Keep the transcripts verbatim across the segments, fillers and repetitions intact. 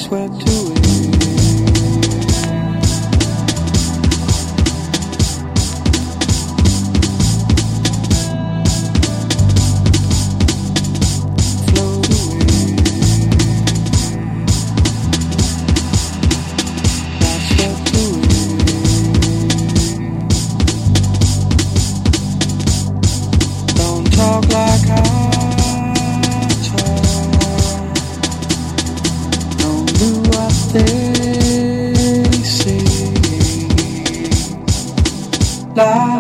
sweat to it. Float away. I sweat to it. Don't talk like I they say love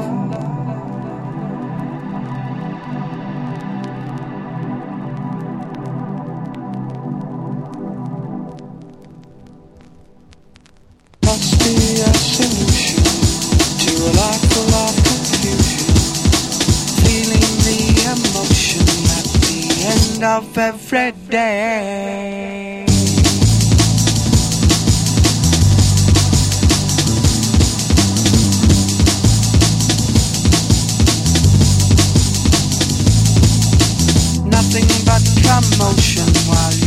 must be a solution to a life full of confusion, feeling the emotion at the end of every day. Nothing but commotion while you